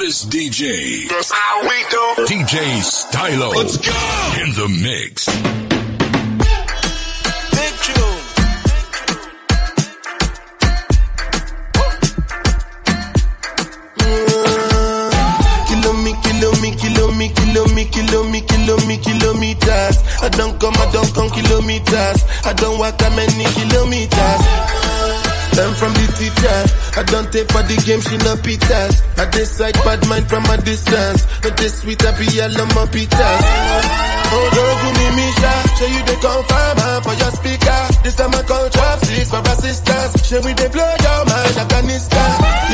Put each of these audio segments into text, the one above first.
hottest DJ. That's how we do. DJ Stylo. Let's go. In the mix. Big tune. Kilometers. I don't come kilometers. I don't walk that many kilometers. Learn from the teacher. I don't take for the game, she no pitas. I decide bad mind from a distance. But this sweet happy yellow my pitas. Oh, don't give me shot. Show you the confirm for your speaker. This time I call trap six for assistance. Show me they blow your mind, Afghanistan.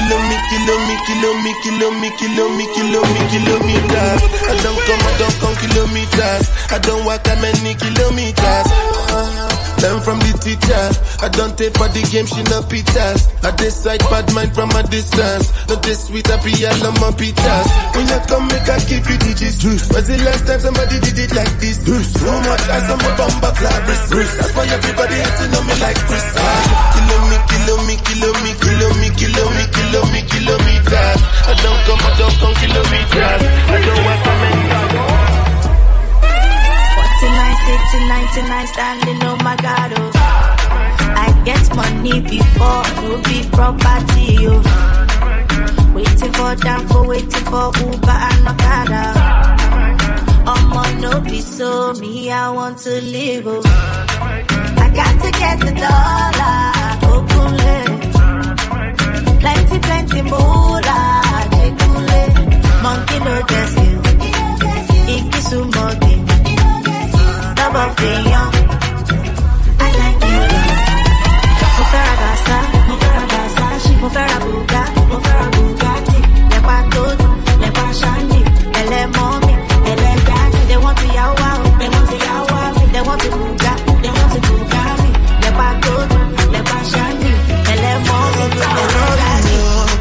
Kilometers. I don't come kilometers. I don't walk that many kilometers. Learn from the teacher. I don't take for the game, she no pitas. I decide bad mind from a distance. Not this sweet happy yellow my pitas. When you come make I give you digits. Was the last time somebody did it like this? So much as I'm a bomber club. That's why everybody hating on me like Chris. Kilometers. I don't come kilometers. I don't want to make 49, standing on my God, oh. I get money before, no be property, oh. Waiting for Danko, waiting for Uber and Okada. No be so, me, I want to live, oh. I got to get the dollar, open plenty moolah, monkey no guess you, Ikisu monkey. Of the young, I like you. Mufaragasa, she Mufarabugatti, Lepa Shani, Ele Mommy, Ele Daddy. They want to yawa, they want to yawa, they want to Buga, they want to Bugatti, Lepa Shani, Ele Mommy, Ele Daddy.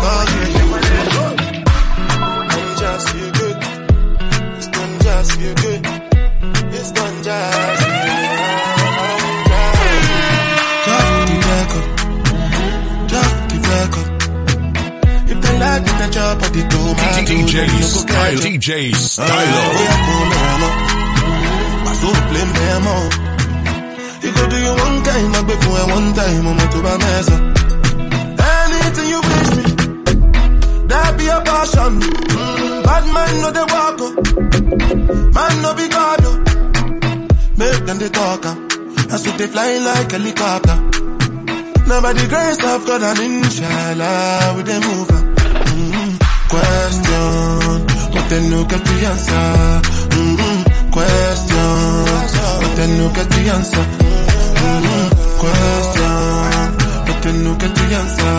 I'm just feel good. I'm just feel good. It's gone just the record. If they like it, they chop at the door. DJ Stylo. I saw the blame them all. You go do you one time, I before one time, I'm to my mess up. Anything you wish me, that be a passion. Bad man no they walk up. Man no be God. Make them the talker. I see they fly like a helicopter. Now by the grace of God and inshallah we they move. Question, but then look at the answer. Question, but then look at the answer. Question, but then look at the answer.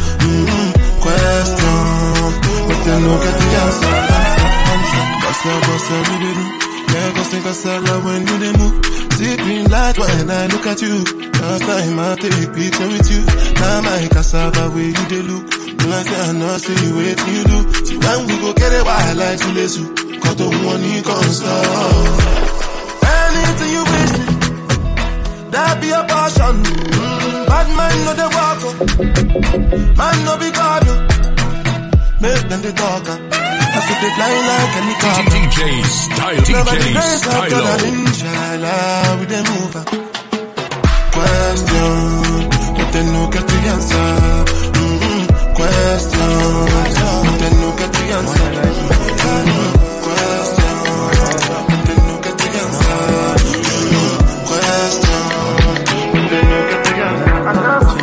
Question, but then look at the answer. Bossa, we did do. Never think I said love when you they move. See green light when I look at you. Last time I take a picture with you. Now my cassava way you they look. When I say I know, say you wait till you do. See when we go get it wild like to let you. Cause the money can't stop. Anything you wish me, that be a passion. Bad man no they walk up. Man no be God. Make them the talker. I see they fly like a helicopter. DJ Stylo. Inshallah, we they move. Question, but then no get the answer. Question, but then no get the answer. Question, but then no get the answer. Question, but then no get the answer.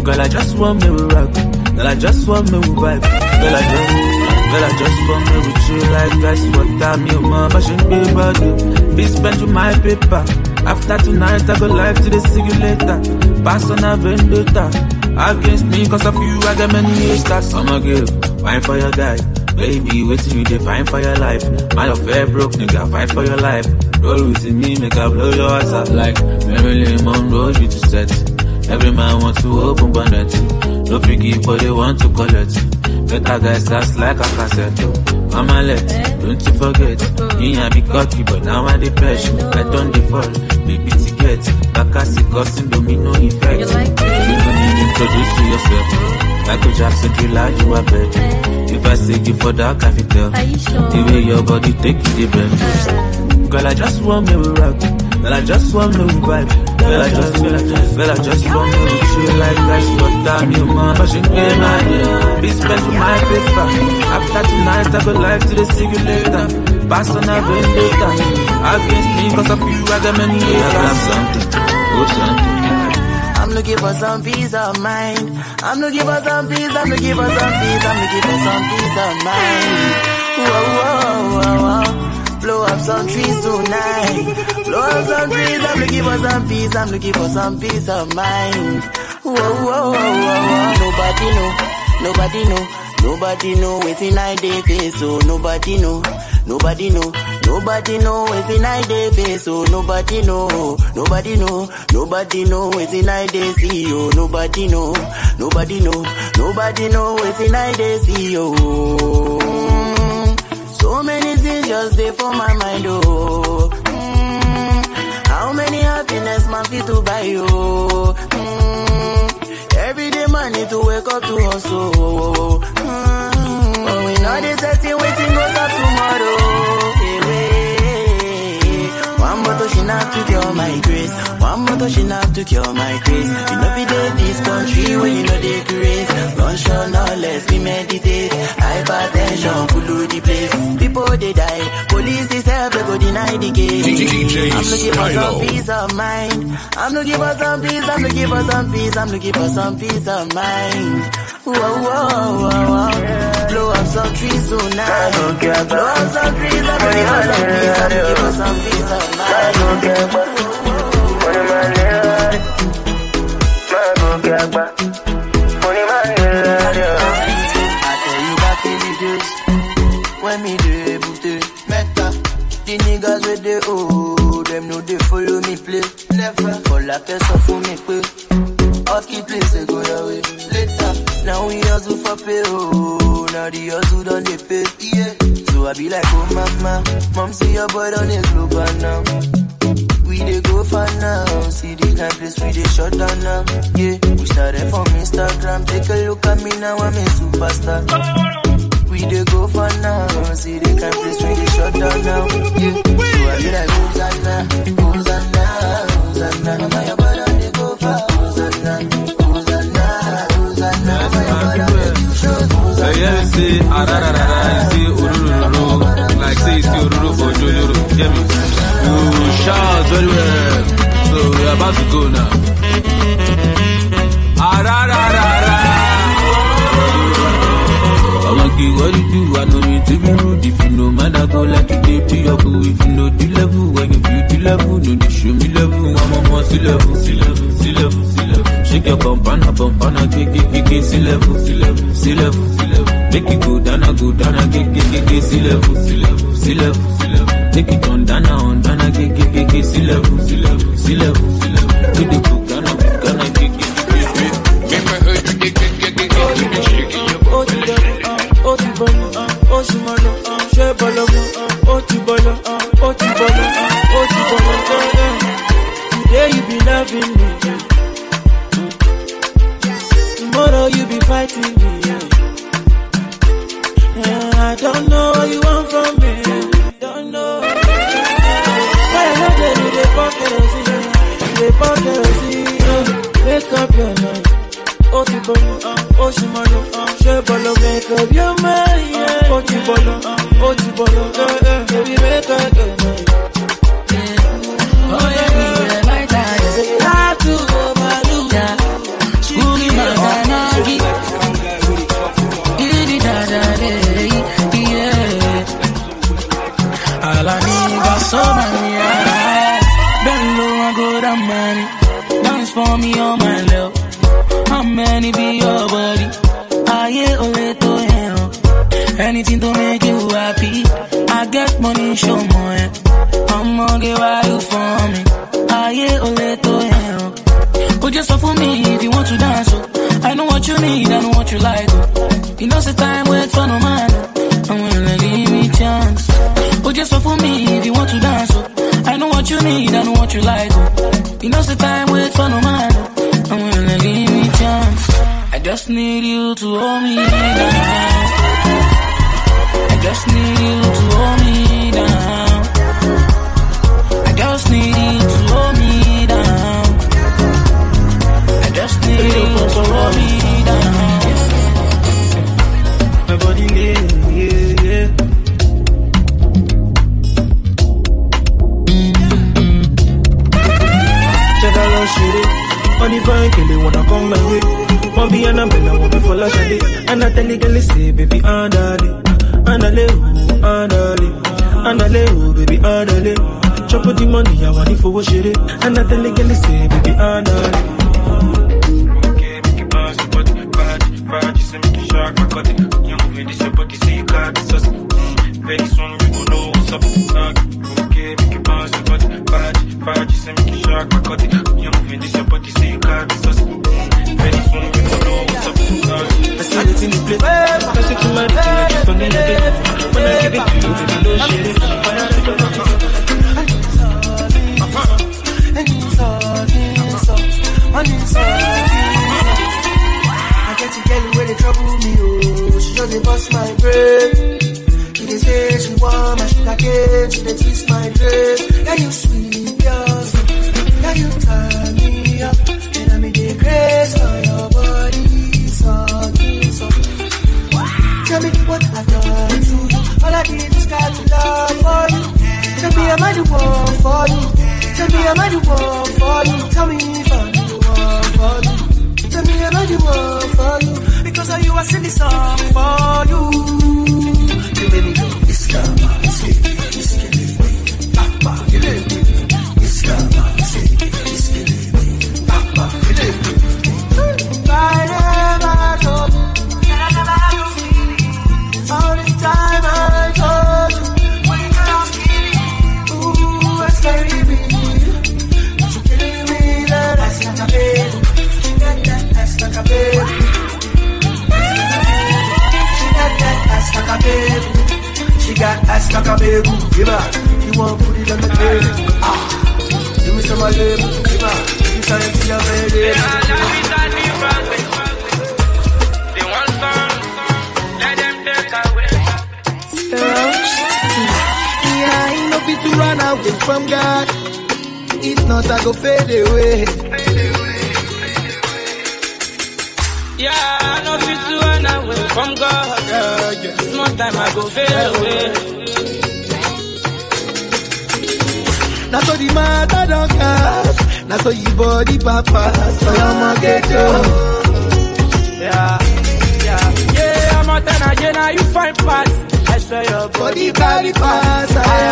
Girl, I just want me with rock. Girl, I just want me with vibe. Girl, I just want me with you like ice water. Me, mama, passion, baby. Please spend you my paper. After tonight, I go live to the see you later. Pass on a vendetta. Against me, cause of you, I got many haters. I'ma give, wine for your guy. Baby, waiting you dey find for your life. My affair broke, nigga, fight for your life. Roll with me, make I blow your ass up like Marilyn Monroe, you to set. Every man wants to open bonnet. No figgy, but they want to collect. Better guys, that's like a cassette. Mama let, don't you forget. Me I be cocky, but now I depress. I don't default, baby ticket. Bakasi causing domino effect. You don't need to introduce to yourself. Michael Jackson, thriller, you are bed. If I say you for that, I can tell. The way your body take it, the bend. Girl, I just want me with rock. Girl, I just want me with vibe. Girl, I just want me with you like ice water. Me, mama, passion, baby. Please spend my paper. After tonight, I go live to the see you later. Pass on a vendetta. Against me, cause of you, I got many haters. Something. I'm looking for some peace of mind. I'm looking for some peace. I'm looking for some peace. I'm looking for some peace of mind. Whoa, whoa, whoa, whoa. Blow up some trees tonight. Blow up some trees. I'm looking for some peace. I'm looking for some peace of mind. Whoa, whoa, whoa, whoa. Nobody know. Nobody know. Nobody know what's I day face. So nobody know. Nobody know. Nobody know what's in I day face. So nobody know. Nobody know. Nobody know what's in I day see. Oh, nobody know. Nobody know. Nobody know what's in I day see. Oh. So many things just there for my mind. Oh. How many happiness man fit to buy? Oh. Every day man need to wake up to hustle. But we know this setting waiting goes up tomorrow. One bottle she not to cure my grace. One bottle she not to cure my grace. You know be there this country when you know they grace. Don't show no less, we meditate. Hypertension full the place. People they die. Police is help, they go deny the case. I'm looking for some peace of mind. I'm looking for some peace. I'm looking for some peace. I'm looking for some peace of mind. Whoa, whoa, whoa, whoa. Blow up some trees tonight. Blow up some trees. I'm looking for some peace. I'm looking for some peace of mind. I tell you back in the days when me debut Meta, the niggas with the old them know they follow me play. Never for like a so for me play. Off key place they go your way. Later, now we hustle for pay. Oh, now the hustle done they pay. Yeah, so I be like, oh mama, mom see your boy on the global now. We dey go far now, see the kind place we dey shut down now. Yeah, we started from Instagram, take a look at me now, I'm a superstar. We dey go far now, see the kind place we dey shut down now. Yeah, so I be like, Hosanna, Hosanna, Hosanna. Mama, your brother dey go far. Hosanna, Hosanna, Hosanna. Mama, your brother dey do shows. Hosanna. Yeah, you see, you see, urururu, like say you see ururu for Joloro, get me? You shout very well, so we're about to go now. I'ma give what you do, I know you to be rude. If you know man, I go like you did to your boo. If you know the level, when you feel the level, no, they show me level. I'm on see level, see level, see level, see level. Shake your bumpana, get, see level, see level, see level, see level. Make it go down, get, see level, see level, see level, see level. Take it on down, get, see level, see level, see level, see level. Take the book, get. Today you be loving me, tomorrow you be fighting me. I don't know what you want from me. Don't know. Make up your mind. Make up your mind. Baby, make up your mind. Oh yeah, my time. Hard to overlook. many be your body. Aye, to anything to make you happy. I get money, show more. I'ma get why you for me. Aye, to oh, just for me if you want to dance. Oh. I know what you need, I know what you like. Oh. You know, the time wait for no man. I'm gonna give me chance. Oh, just for me if you want to dance. Oh. I know what you need, I know what you like. Oh. You know, the time wait for no man. I'm gonna give me chance. I just need you to hold me down. I just need you to hold me down. I just need you to hold me down. I just need you to hold me down. My body needs, yeah. Check out our shit. On the fine, kill they wanna come my way. Mommy and I'm Bella, want me for last day. And I tell the girl, say, baby, andale, andale, baby, andale. Chop up the money, I want it for what shit. And I tell the girl, say, baby, andale. Okay, make it bounce, but bad, just make it shark, my cut it. You moving this, your body, say you got this, very soon you gon' know what's up. Okay, make it bounce, but bad, just make it shark, my cut it. You moving this, your body, say you got this, very soon you gon' know what's up. I see it in the plate, I say to my dick, I just don't need it. When I give it to you, baby, no shit. I get to get where they trouble me, oh. She just dey bust my brain. She dey say she want my sugar cane. She dey twist my dress. Yeah, you sweet, yeah, sweet. Yeah, you turn me up. And I make the grace for your body. So. Tell me what I've done to you. All I did is got to love for you. Tell me am I the one for you. Tell me am I the one for you. Tell me if I'm the one for you. Tell me am I the one for you. Because of you I sing this song for you. You made me go, it's karma, say, it's killing me. Papa, killing me. It's karma, say, it's killing me. Papa, killing me. I never told you. All this time I told you. When you was killing me. Ooh, it's scary me. But you killing me, that ass like a baby. She got that ass like a baby. She got that ass like a baby. She got ass like a baby. Give her. You want put it on the table. Ah. Give me some of them. Give her. You try to see your baby. They want some. Let them take away. Yeah, I ain't no fit to run away from God. If not, I go fade away. Yeah, I know fit to run away from God. Small time I go fade away. Now so the matter don't cast. Now so your body papa. So I'ma get you. Yeah, I'm out and again, now you find pass. I swear your Body carry pass.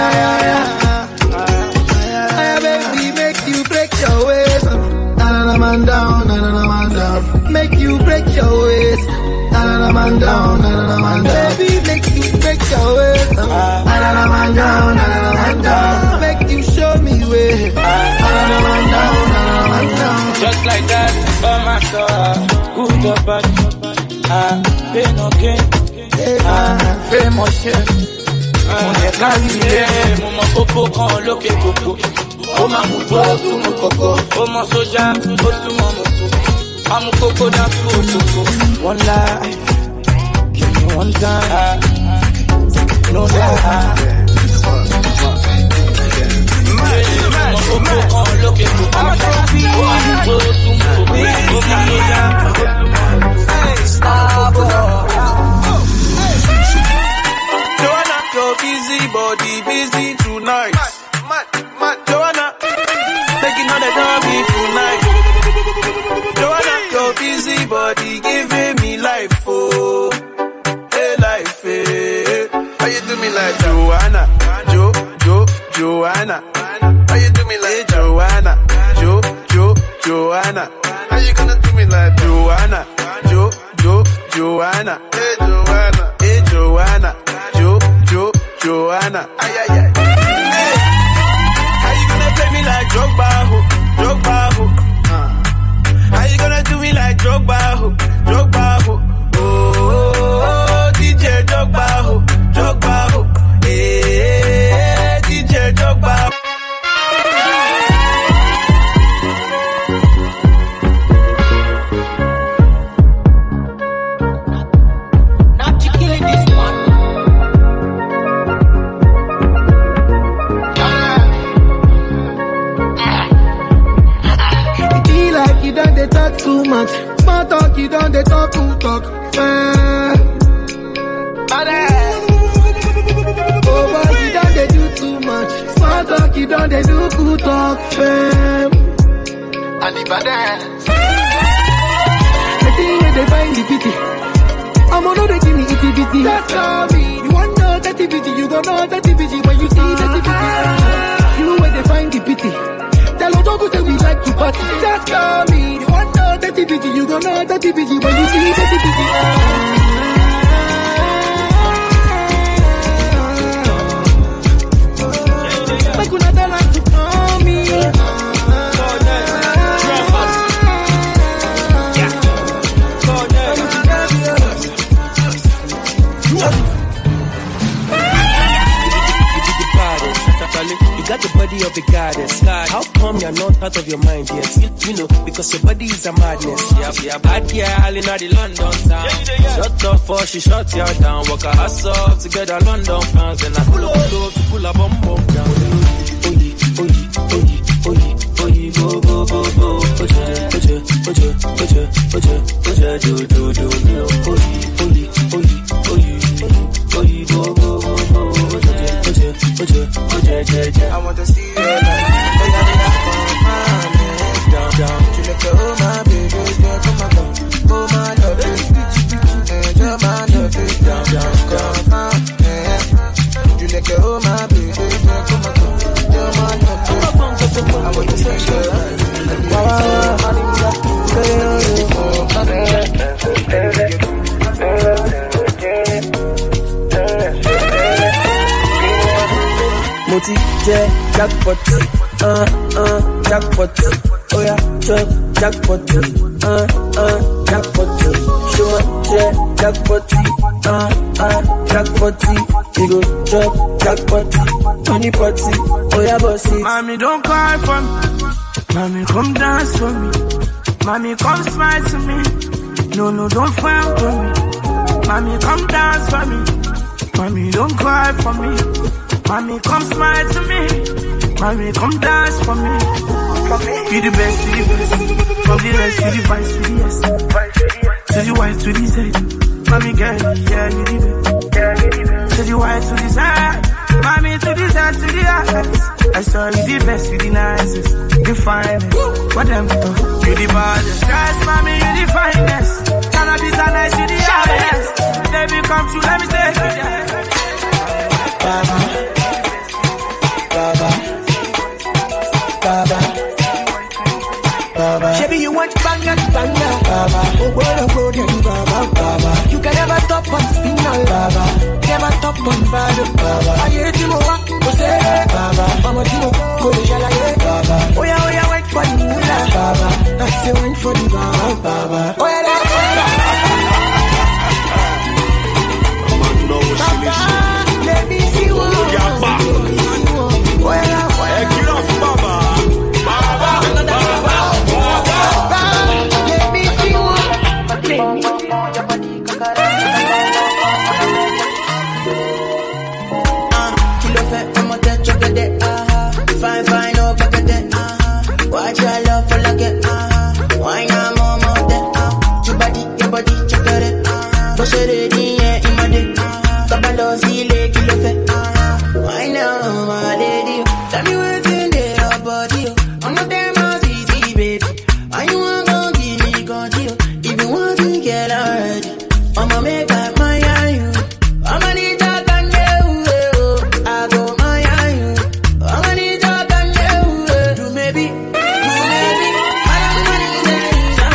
Baby, make you break your waist. Na man down, na man down. Make you break your waist. Na man down, na man down. Baby, make you break your waist. Na man down, na man down. Make you show me way. Na man down, na man down. just like that, by my soul. Good or bad, pain or gain. Fais mon chien. On est quasiment, mon popo quand l'oké coco. Oh ma mouto, tout mon coco. Oh mon soja, oh tout mon moto. Ah mon coco dans tout coco. One life, give me one time. No lie. Mon popo quand l'oké coco. Oh ma mouto, tout mon coco. Oh mon soja, oh tout mon moto. Stop. Joanna, you're busy, body busy tonight. Joanna, taking on the derby tonight. Joanna, you're busy, body giving me life, oh, hey life, hey. How you do me like Joanna, Joanna? How you do me like Joanna, Joanna? How you gonna do me like Joanna? Joanna. Hey, Joanna. Hey, Joanna. Joanna. Ay, ay, ay. Hey. How you gonna play me like Drogba? How you gonna do me like Drogba? Oh, DJ Drogba. Hey, DJ Drogba. They talk too much. Small talk, you don't they talk too talk. Oh boy, you don't they do too much. Small talk, you don't they do good talk. And the badass. The thing where they find the pity. I'm on they give me itty bitty. That's how me. You want know that bitty, you gon' know that bitty when you see that bitty. You where they find the pity. Tell Odogu say we like to party. Just call me. You want know that bitty, you gon' know that bitty when you see that bitty. Make una tell her to call me. You got the body of the goddess. How come you're not out of your mind yet? You know, because your body is a madness. Yeah, bad girl in the London town. Shut up for she shut you down. Walk a ass off together London fans. Then I pull up to pull a bum down. Oye, go, I want to see your life. Down. You look at oh my baby, come on, oh my love, you're my love, down. You look at oh my baby, come on, you're my love. I want to see your life. Moti jackpot, jackpot. Oh yeah, jackpot, jackpot. Show jackpot, jackpot. You go drop jackpot, money party. Oh yeah, bossy. Mommy, don't cry for me. Mommy, come dance for me. Mommy, come smile to me. No, don't frown for me. Mommy, come dance for me. Mommy, don't cry for me. Mommy, come smile to me. Mommy, come dance for me. Be the best to the best. From the rest to the vice to the yes. To the white to the Z. Mommy, girl, yeah, you the best. To the white to the side. Mommy, to the Z to the eyes. I saw you the best, you the nicest. The finest. What them to? You the baddest. Yes, mommy, you the finest. Cannabis and nice, you the highest. Baby, come true, let me take you there. Baba. Baby, you want banger, Baba. Oh, Baba. You can never stop on spinal, Baba. Never stop on Baba. I hear Timo, go say, Baba. Mama Timo, go to Jalaye, Baba. Oh yeah, wait for the moolah, Baba. I say wait for the Baba. Oh yeah, let me see what. Oh yeah, get off, Baba. Fine, oh, back at that, watch your love for like it, why not more that, your body, chocolate, push it in, yeah, in my dick, Kabalo, see, leg, you love it, why now, my lady, tell me what's in there, your body, I'm not damn easy, baby, why you want to give me control, if you want to get already, I'ma make up my you, I'ma need that can do, I go my you, I'ma need that can do, maybe,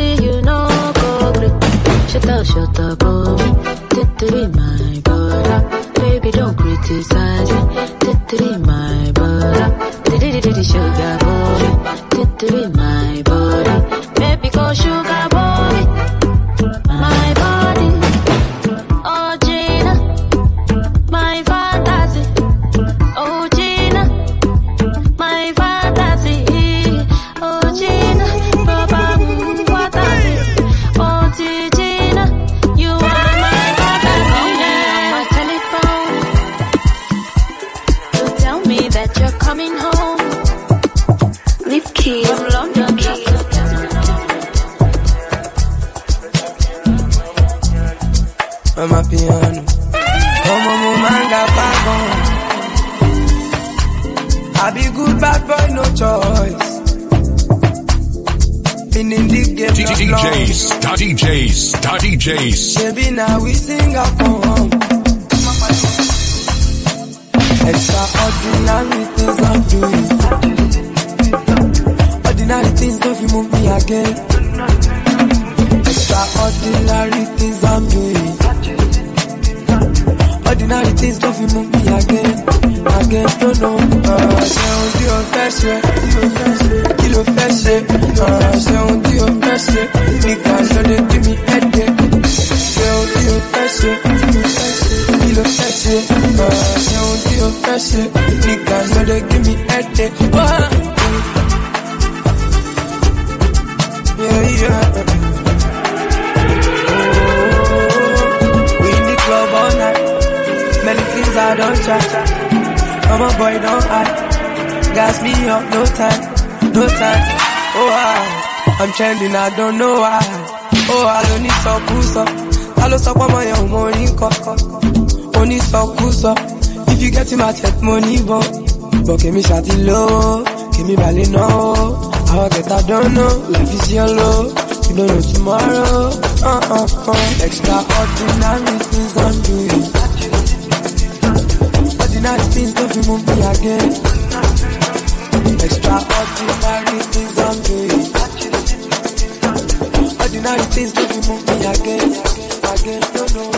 see you no go great. Shut up, boy. Titty my brother. Baby, don't criticize me. Titty my brother. Titty sugar boy. Titty my body. Baby, go sugar boy. My body. Oh, Gina. My fantasy. Oh, Gina. My fantasy. Oh, Gina. Papa, what I see. Oh, Gina. You are my fantasy. On my telephone. So tell me that you're coming home. Leave keys from London. I'm a piano. Como manga pagon. I be good bad boy, no choice. Been in the game DJs. Baby, now we sing a poem. Extraordinary things I'm doing. Ordinary things don't move me again. Extraordinary things I'm doing. Ordinary things don't move me again. Don't know. Ṣé ohun tí o fẹ́ ṣe? Kí ló fẹ́ ṣe? Ṣé ohun tí o fẹ́ ṣe? Nígbà lóde bí mi ẹ̀dẹ̀. Ṣé ohun tí o fẹ́ ṣe? Kí ló fẹ́ ṣe? Ṣé ohun tí o fẹ́ ṣe? Nígbà lóde bí mi ẹ̀dẹ̀. Yeah. We in the club all night. Many things I don't try. I'm a boy, don't hide. Gas me up, no time. Oh, I'm trending, I don't know why. Oh, I don't need some pussy. I don't stop on my own money, only some pussy. If you get him, I take money, but give me shawty low, give me belly no. How I get, I don't know. Life is yellow, you don't know tomorrow. Extraordinary things I'm doing. Ordinary things don't move me again. Extraordinary things I'm doing. Ordinary things don't move me again. Don't know.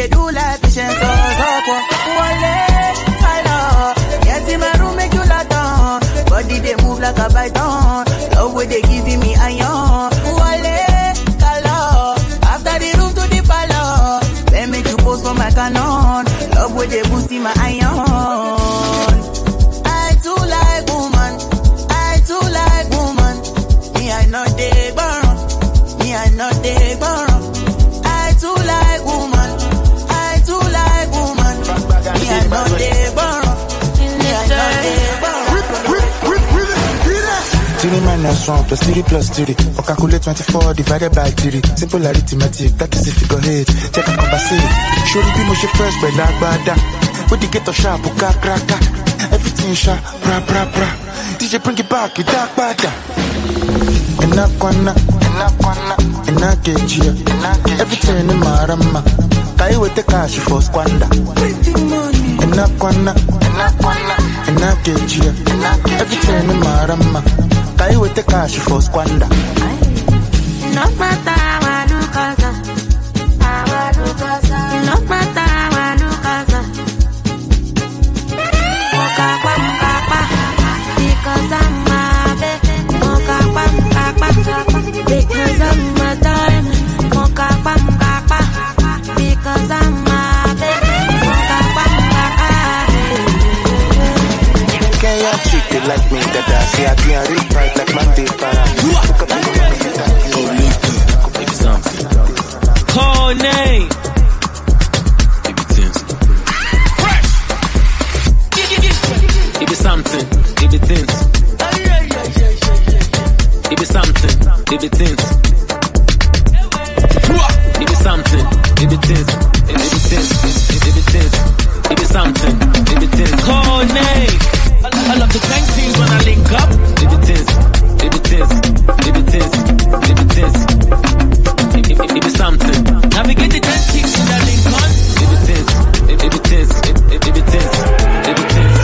they do like patience, so Wale, I know. Get in my room, make you lie down. Body they move like a python. Love way they giving me iron. Wale, color. After the room to the palace, then make you post for my canon. Love way they boosting my iron. I too like woman. I too like woman. Me I know they burn. Me I know they burn. I too like woman. I too like woman. Me I know they burn. Me I know they burn. Three minus 1 plus 3 plus 3. Or calculate 24 divided by 3. Simple arithmetic, that is if you go ahead. Check and compensate. Surely be much first, but like bada. With the get of sharp, crack. Everything sharp, bra. DJ bring it back, you dark bada. Enakwana, everything in my rama. Kai with the cash for squander. Enakwana, everything in my rama. Kai with the cash for squander. No matter what you cause, no matter what you cause. Because I'm my baby. Because I'm my diamond. Because I'm my baby. Can you treat it like me that I say I can't real bright like my paper. Call name. It be something, it be things. It be something, it be things. It be something, it be things. It be things, it be things. It be something, it be things. Call name. I love the tank teams when I link up. It be things, it be things. It be things, it be things. It be something. Navigate the tank teams when I link on. It be things, it be things. It be things, it be things.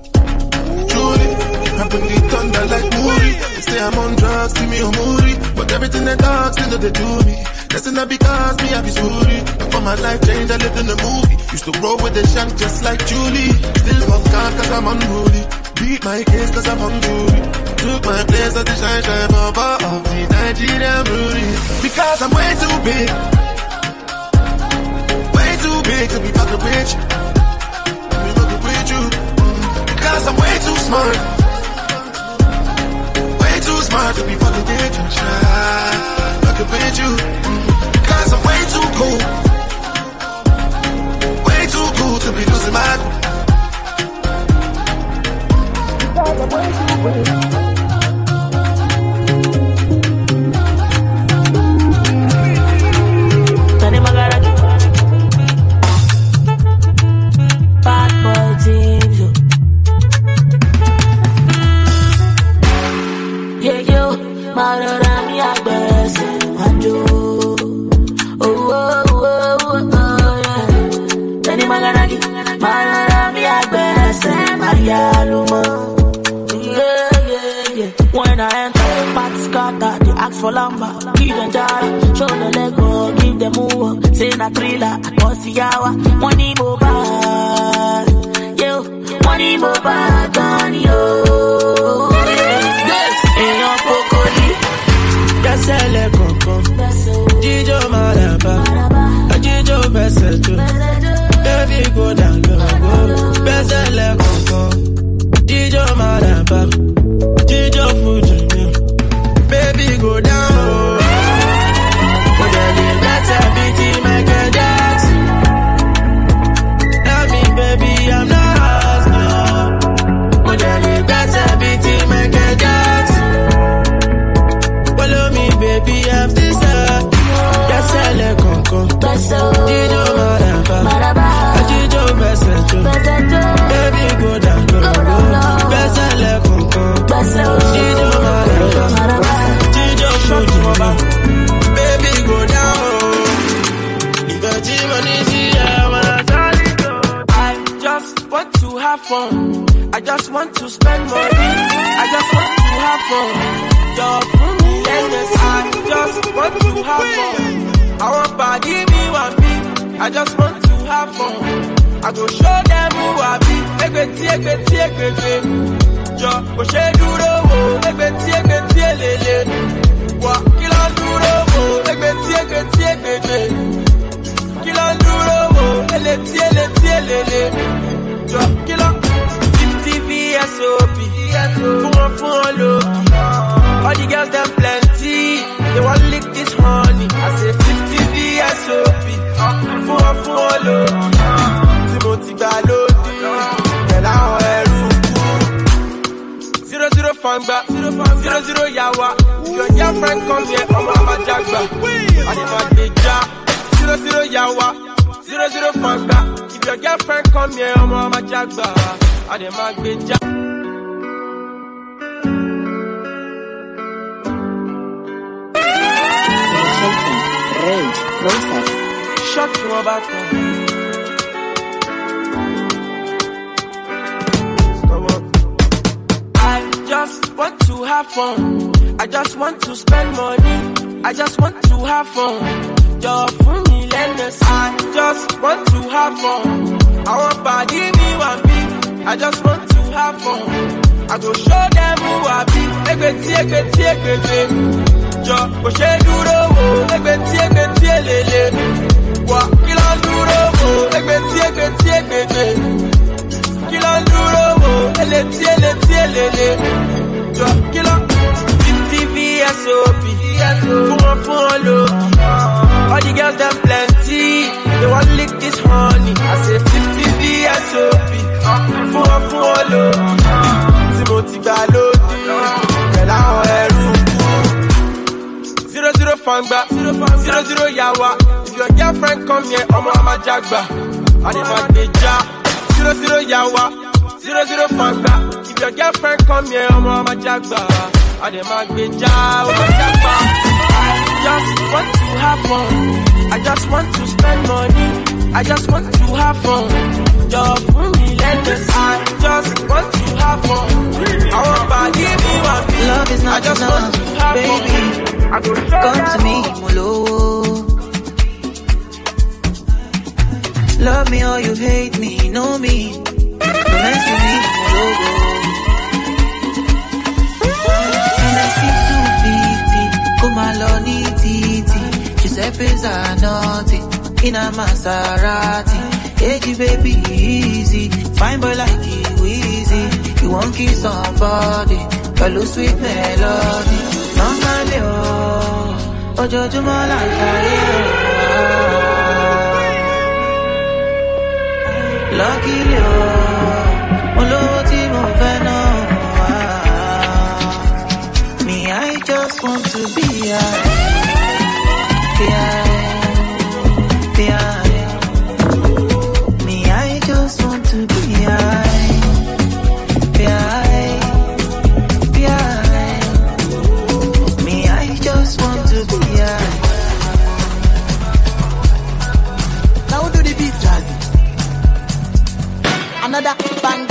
I bring the thunder like Moody. They say I'm on drugs, see me a movie, but everything they talk, still they do me. That's not because me, I be sorry. For my life change, I lived in the movie. Used to roll with the shank just like Julie. Still fuck God cause I'm unruly. Beat my case cause I'm hungry. Took my place at the shine baba of the Nigerian beauty. Because I'm way too big. Way too big to be fucking with you. Be fucking with you. Because I'm way too smart. Way too smart to be fucking with you. Fucking with you. Because I'm way too cool. Way too cool to be losing my cool. Because I'm way too cool. Bad boy teams, yeah, yo, Marami Agbes, Manjo, yeah. Tani Magaragi, Marami Agbes, Maria Luma, yeah. When I enter, Pat Scatter, they ask for lamba, give them jara, show the Lego, give them move, say na thriller, Osiyawa, money mobile, yo, money mobile, gone yo. In your pokoli, that's a lecoco. Jijo Maraba, a Jijo Besseto. Baby go down low, Bessa lecoco. Jijo Maraba, Jijo Fuji. Baby go down low. That's a BT Michael Jackson. Tell me, baby, I'm not asking. That's a BT Michael Jackson. Follow me, baby, I'm this up. That's a le conco. Jijo Maraba. Jijo Besseto. Baby, go down low. That's a le conco. Jijo Maraba. Jijo Fuji. Baby, go down. If the demon is here, I just want to have fun. I just want to spend money. I just want to have fun. Just I just want to have fun. I want body me want me. I just want to have fun. I go show them who I be. Egbeti. Jo go she duro wo. Egbeti lele. Wa kilo duro wo. Egbeti. Kilo duro wo. Eleti lele. Jo kilo 50 VSOP. Fun low. All the girls them plenty. They want lick this honey. I say 50 VSOP. Fun low. Timothy Balodi. Tell our Eru. 00 Fanga. 00 Yawa. If your girlfriend come here, I'm a Jagba. And if I did ja. 00 Yawa. 00 Fanga. If your girlfriend come here, I'm a Jagba. And if I did ja. Rage, process. Shut your back. I just want to have fun. I just want to spend money. I just want to have fun. Just for me, lenders. I just want to have fun. I want body me want me. I just want to have fun. I go show them who I be. Egbeti. Jo go she duro wo. Egbeti lele. Wa kilo duro wo. Egbeti. Kilo duro wo. Eleti lele. Jo kilo 50 VSOP. Fun low. All the girls them plenty. They want lick this honey. I say 50 VSOP. Fun low. Timothy Balodi. Tell our Eru. 00 Fanga. 00 Yawa. If your girlfriend come here, I'm a Jagba. And if I did ja. 00 Yawa. 00 Fanga. If your girlfriend come here, I'm a Jagba. And if I did ja. I just want to have fun. I just want to spend money. I just want to have fun. Just for me, lenders. I just want to have fun. I want body me want me. Love is not I just enough, want to have baby. fun. Come to me, Molo. Love me or you hate me, know me. Don't mess with me, Molo. And I see 250, come along, titi. Giuseppe's are naughty, in a Maserati. Hey, baby, easy. Fine boy like you, easy. You won't kiss somebody, but lose sweet melody. Normally, oh, Jojo like lucky, oh, me, I just want to be me, I just want to be me, I just want to be now do the beat, Jazzy. Another bang.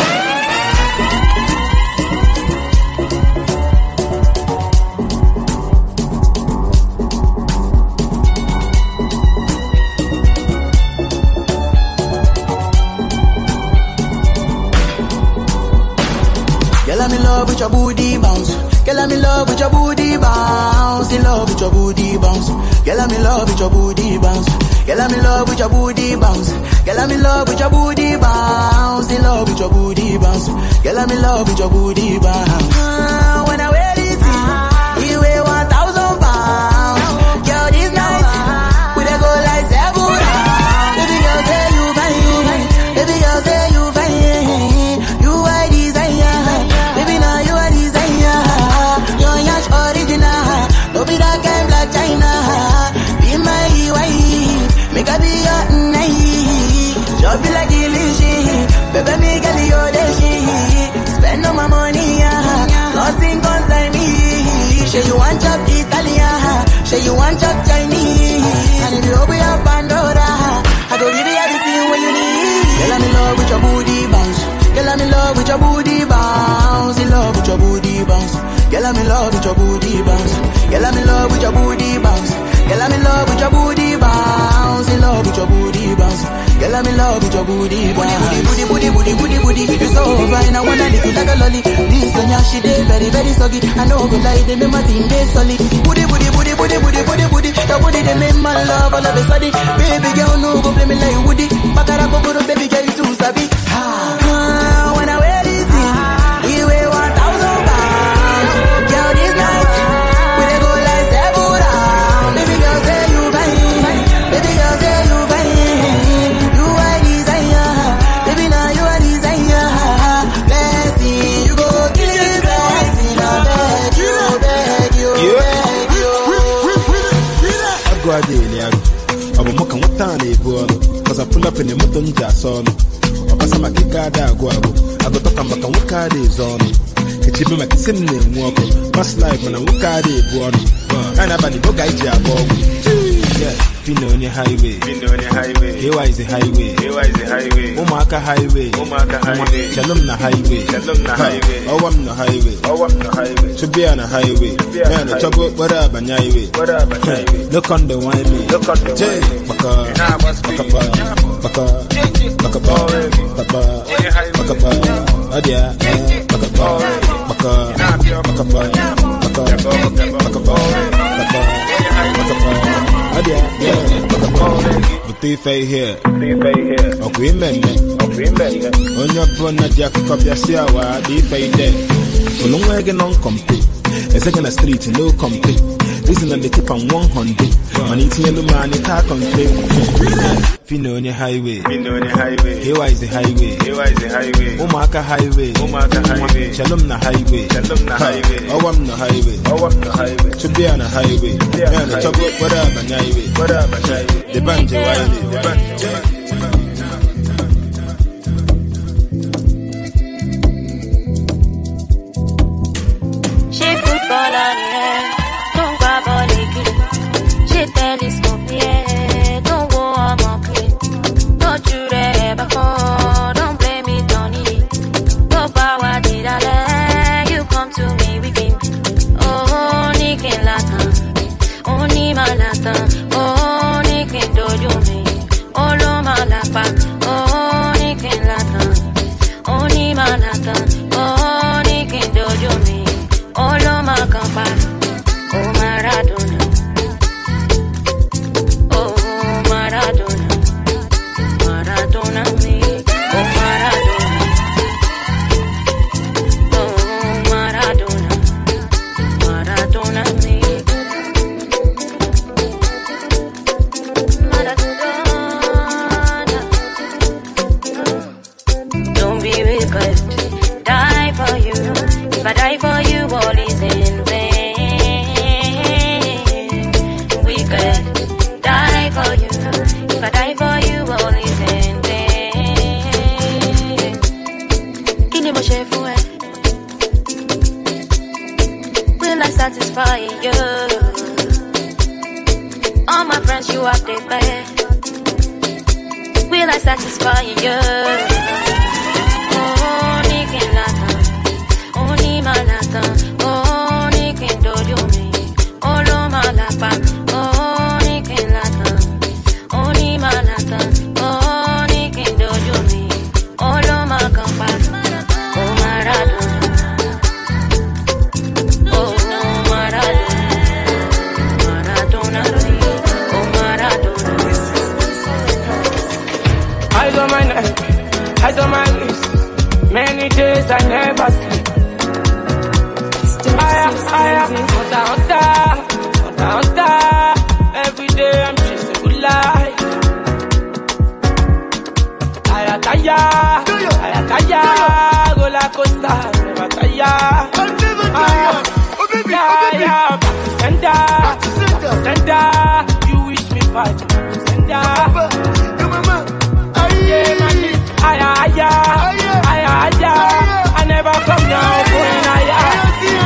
Girl, I'm in love with your booty bounce. Girl, I'm in love with your booty bounce. In love with your booty bounce. Girl, I'm in love with your booty bounce. Girl, I'm in love with your booty bounce. Girl, I'm in love with your booty bounce. In love with your booty bounce. Girl, I'm in love with your booty bounce. When I wear it, you weigh 1,000 pounds. Girl, this night, we dey go like 7 rounds. Baby girl, say you fine. Baby girl, say you fine. You are desire. Baby, now you are desire. Your yash original. No be that kind black China. Be my wife. Make a be your night. Just be like illusion. Baby, me get your day. Spend all my money, nothing concern me. Say you want chop Italian. Say you want chop Chinese. And if you open your Pandora, I go give you everything when you need. Girl, I'm in love with your booty bounce. Girl, I'm in love with your booty bounce. In love with your booty bounce. Girl, I'm in love with your booty bounce. Girl, I'm in love with your booty bounce. Girl, I'm in love with your booty bounce. In love with your booty bounce. Girl, I'm in love with your booty bounce. Booty. You so fine, I wanna lick you like a lolly. This one, yeah, she dey very, very soggy. I know good lie, they make my thing dey solid. Booty. Your booty, they make my love all of a sudden. Baby girl, no go play me like Woody. Bakara go go, baby girl, you too sabi. When I wear this thing, you weigh 1,000 pounds. Girl, this night, we dey go like 7 rounds. Baby girl, say you fine. Baby girl, say you fine. You are desire. Baby, now you are desire. Blessing, you go kill it, blessing. I beg you. I go a day, I'm a mock and what time they go. Cause I pull up in the mountain jazz on. I pass my kick out, I go talk about what car is on. It's even like a similar walk. Past life when I look at it, go on. And I'm the book I jab. Yeah, Pino on your highway. Here is the highway. Omaka highway. Shalom na highway. Oh, I'm the highway. To be on a highway. Man, the trouble, whatever, highway. Look on the wine. Jay, Tife here, agreement. On your phone, a jack of your siawa, Tife there. For long wagon on complete. A second street, no complete. Listen on the tip on 100. On eating yellow man, it can't complain. Fino on your highway. Here is the highway. Omaka highway. Shalom na highway. Oh, I'm the highway. To be on a highway. Man, the trouble, whatever, highway. The banjo, the banjo. Don't grab all the key. She telescope, yeah. Don't go on my clip. Don't you there before. Don't blame it on it. Go power did I let you come to me with him. Oh, Nicky Laka. satisfying you. All my friends, you are the best. Will I satisfy you? Oh, Nikin Lata, oh, Nima Lata, oh, Nikin Dojumi, oh, Loma Lapa, oh, Nikin Lata, oh, Nima Lata, oh, Nikin Dojumi, oh, Loma Kampa, oh, Maradona, oh, Maradona, oh, Maradona. Eyes on my neck, eyes on my wrist. Many days I never sleep. Hunter. Every day I'm chasing good life. Taya, roller coaster, never tire. Sender, you wish me fight, sender. I never come down going higher.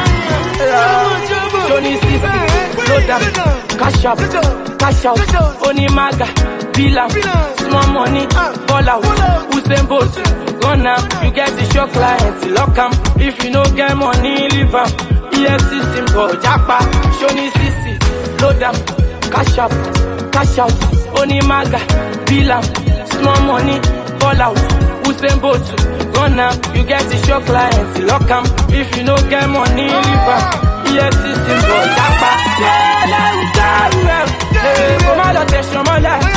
Johnny Sisi, Loda, cash out, Onimaga, Bila, small money, ball out, Usain Bolt, gonna, you get the show clients, lock 'em. If you no get money, leave 'em. EFC symbol, Japa, Johnny Sisi, Loda, cash out, Onimaga, Bila, small money, ball out, Usain Bolt, gonna, you get the show clients, lock 'em. If you no get money, leave 'em. EFC symbol, Japa, come on, let's show my life.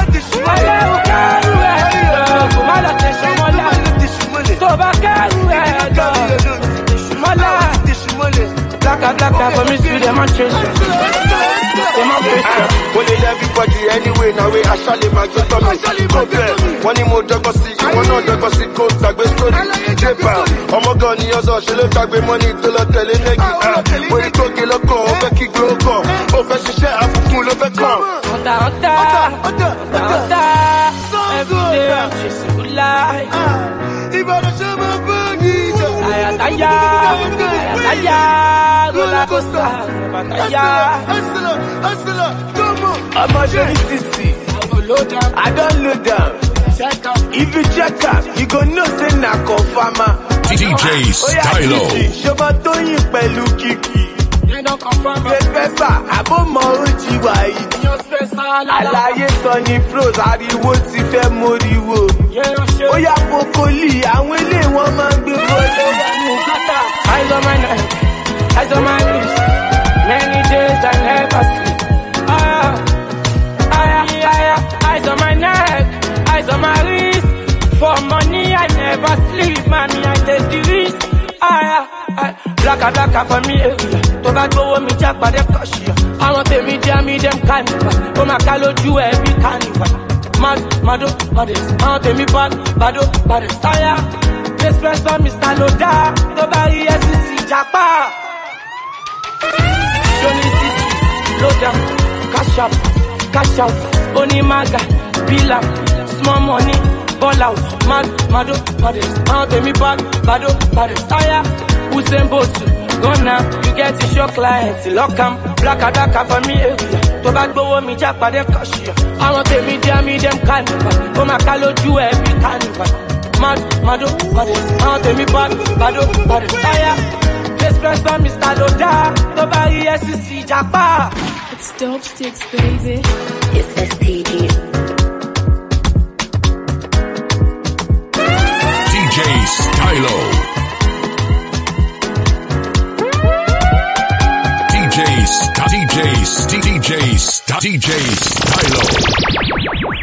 Black for me, see them and chase. Only everybody anyway, now we actually make you come. One more Dogosi, one more Dogosi, go tag with story. Oh my god, you also should look tag with money to look telling you. When you go get a call, Becky grow come. Oh, fashion share up, cool of a come. Every day I'm chasing good life. Roller coaster, I'm a Johnny Sisi. I don't load down. If you check out, you go know say na confirma. DJ Stylo. Shoba Toyin pẹ̀lú Kiki. Gbèsè àbọ̀mọ̀ ojì wáyé. Àlàyé sọ ní pros, ariwo ti fẹ́ moriwo. Ó yá pokoli, àwọn ilé wọn máa ń gbé bọ́lẹ̀. Eyes on my neck, eyes on my wrist. Many days I never sleep. Eyes on my neck, eyes on my wrist. For money I never sleep, mommy I take the risk. Black for me, to bad go me jack by the cash. I want to meet them carnival. Oh my calo do every carnival. Mado, I want to me bado, tire. Espresso, Mr. Loda, nobody else is Japa. Johnny Sisi, Loda, cash out, Onimaga, Bila, small money, ball out, Mado, I want to me bado, tire. Usain Bolt, gonna, you get the show clients, lock 'em. Black for me, to bad go me jack by the cash. I want to meet them carnival. Oh my calo do every carnival. Mado, I want to me bado, tire. Espresso, Mr. Loda, nobody else is Japa. It's dope sticks, baby. It's STD. DJ Stylo. DJ Stylo.